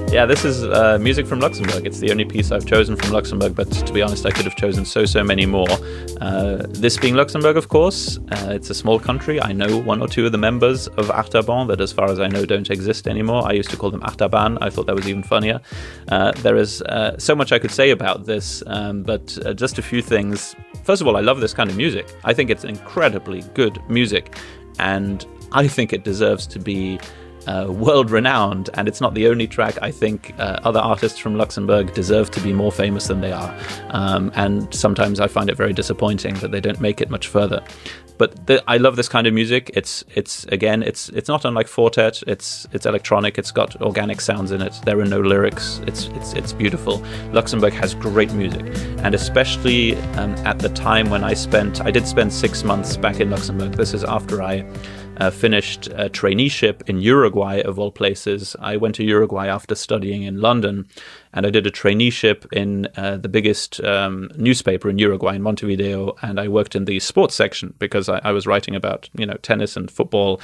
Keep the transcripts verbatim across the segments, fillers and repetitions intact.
Yeah, this is uh, music from Luxembourg. It's the only piece I've chosen from Luxembourg, but to be honest, I could have chosen so, so many more. Uh, this being Luxembourg, of course, uh, it's a small country. I know one or two of the members of Artaban that, as far as I know, don't exist anymore. I used to call them Artaban. I thought that was even funnier. Uh, there is uh, so much I could say about this, um, but uh, just a few things. First of all, I love this kind of music. I think it's incredibly good music, and I think it deserves to be Uh, world-renowned, and it's not the only track. I think uh, other artists from Luxembourg deserve to be more famous than they are, um, and sometimes I find it very disappointing that they don't make it much further. But the, I love this kind of music. It's it's again, it's it's not unlike Fortet. It's it's electronic. It's got organic sounds in it. There are no lyrics. It's it's it's beautiful. Luxembourg has great music, and especially um, at the time when I spent, I did spend six months back in Luxembourg. This is after I Uh, finished a traineeship in Uruguay, of all places. I went to Uruguay after studying in London, and I did a traineeship in uh, the biggest um, newspaper in Uruguay, in Montevideo, and I worked in the sports section because I, I was writing about, you know, tennis and football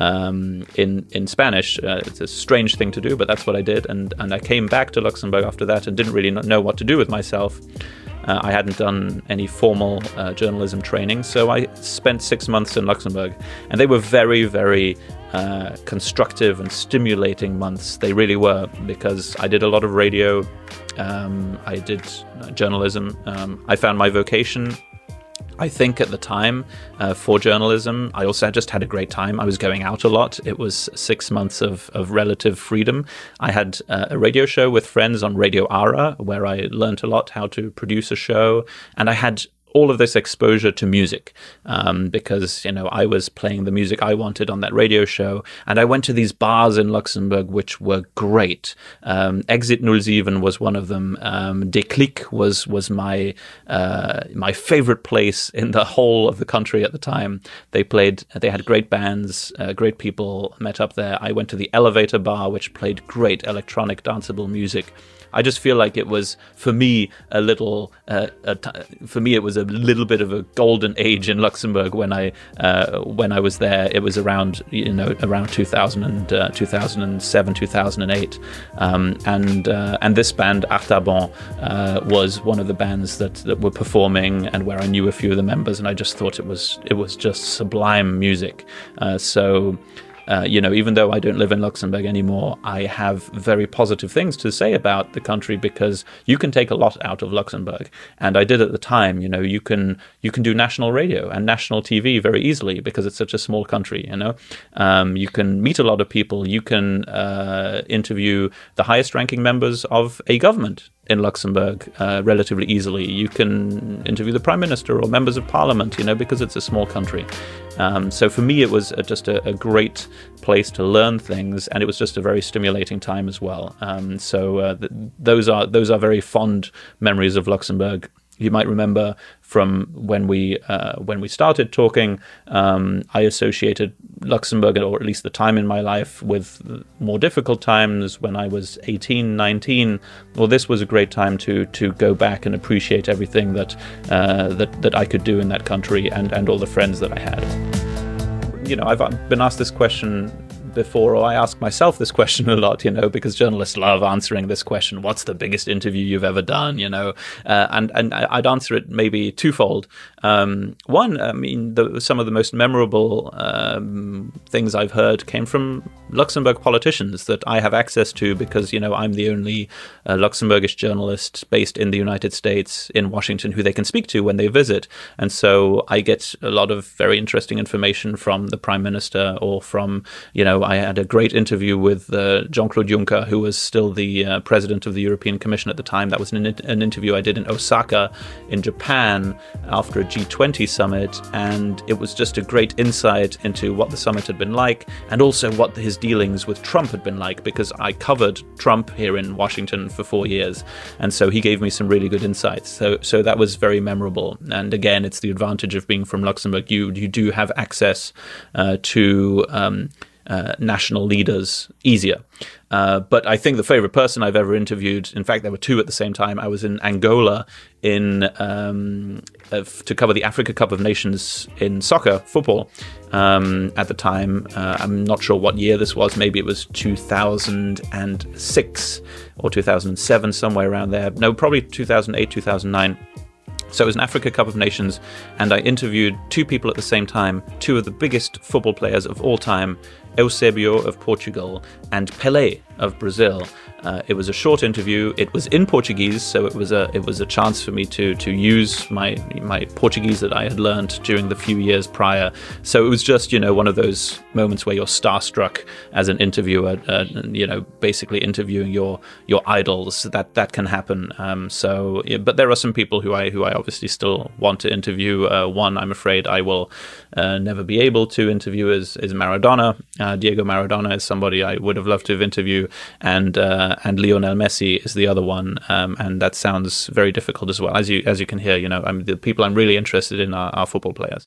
um, in in Spanish. Uh, it's a strange thing to do, but that's what I did, and, and I came back to Luxembourg after that and didn't really know what to do with myself. Uh, I hadn't done any formal uh, journalism training, so I spent six months in Luxembourg, and they were very, very uh, constructive and stimulating months. They really were, because I did a lot of radio, um, I did journalism. Um, I found my vocation, I think, at the time uh, for journalism. I also just had a great time. I was going out a lot. It was six months of, of relative freedom. I had uh, a radio show with friends on Radio Ara, where I learned a lot how to produce a show, and I had all of this exposure to music, um, because, you know, I was playing the music I wanted on that radio show, and I went to these bars in Luxembourg which were great. Um, Exit null seven was one of them. Um, Déclic was was my uh, my favorite place in the whole of the country at the time. They played, they had great bands, uh, great people met up there. I went to the Elevator Bar, which played great electronic danceable music. I just feel like it was, for me, a little. Uh, a t- for me, it was a little bit of a golden age in Luxembourg when I uh, when I was there. It was around, you know, around two thousand and uh, two thousand seven, two thousand eight, um, and uh, and this band Artaban uh, was one of the bands that that were performing, and where I knew a few of the members, and I just thought it was it was just sublime music. Uh, so. Uh, you know, even though I don't live in Luxembourg anymore, I have very positive things to say about the country, because you can take a lot out of Luxembourg, and I did at the time. You know, you can you can do national radio and national T V very easily because it's such a small country. You know, um, you can meet a lot of people. You can uh, interview the highest-ranking members of a government in Luxembourg uh, relatively easily. You can interview the prime minister or members of parliament, you know, because it's a small country. Um, so for me, it was a, just a, a great place to learn things, and it was just a very stimulating time as well. Um, so uh, th- those are those are very fond memories of Luxembourg. You might remember from when we uh, when we started talking, um, I associated Luxembourg, or at least the time in my life, with more difficult times when I was eighteen, nineteen. Well, this was a great time to to go back and appreciate everything that uh, that that I could do in that country, and and all the friends that I had. You know, I've been asked this question before, or I ask myself this question a lot, you know, because journalists love answering this question: what's the biggest interview you've ever done? You know, uh, and and I'd answer it maybe twofold. Um, one, I mean, the, some of the most memorable um, things I've heard came from Luxembourg politicians that I have access to, because, you know, I'm the only uh, Luxembourgish journalist based in the United States, in Washington, who they can speak to when they visit. And so I get a lot of very interesting information from the Prime Minister, or from, you know, I had a great interview with uh, Jean-Claude Juncker, who was still the uh, president of the European Commission at the time. That was an, an interview I did in Osaka in Japan after a G twenty summit, and it was just a great insight into what the summit had been like, and also what his dealings with Trump had been like, because I covered Trump here in Washington for four years, and so he gave me some really good insights. So so that was very memorable. And again, it's the advantage of being from Luxembourg. You you do have access uh, to um, uh, national leaders easier. Uh, but I think the favorite person I've ever interviewed, in fact, there were two at the same time. I was in Angola in um, uh, to cover the Africa Cup of Nations in soccer, football, um, at the time. Uh, I'm not sure what year this was. Maybe it was two thousand six or two thousand seven, somewhere around there. No, probably two thousand eight, two thousand nine. So it was an Africa Cup of Nations, and I interviewed two people at the same time, two of the biggest football players of all time, Eusebio of Portugal and Pelé of Brazil. Uh, it was a short interview. It was in Portuguese, so it was a it was a chance for me to to use my my Portuguese that I had learned during the few years prior. So it was just, you know, one of those moments where you're starstruck as an interviewer, uh, you know, basically interviewing your your idols. That that can happen. Um, so, yeah, but there are some people who I who I obviously still want to interview. Uh, one, I'm afraid I will uh, never be able to interview is is Maradona. Uh, Diego Maradona is somebody I would have loved to have interviewed, and uh, and Lionel Messi is the other one, um, and that sounds very difficult as well. As you as you can hear, you know, I'm the people I'm really interested in are, are football players.